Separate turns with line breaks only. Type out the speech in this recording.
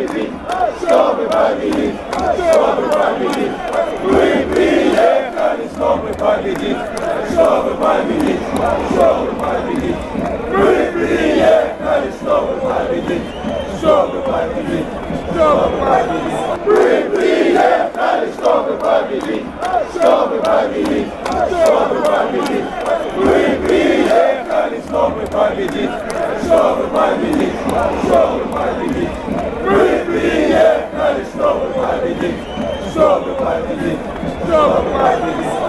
победить, чтобы победить, чтобы победить. Мы приехали, чтобы победить, чтобы победить, чтобы победить. Мы приехали, чтобы победить, чтобы победить, чтобы победить. Мы приехали, чтобы победить, чтобы победить, чтобы победить. Мы приехали, чтобы победить, чтобы победить, чтобы победить.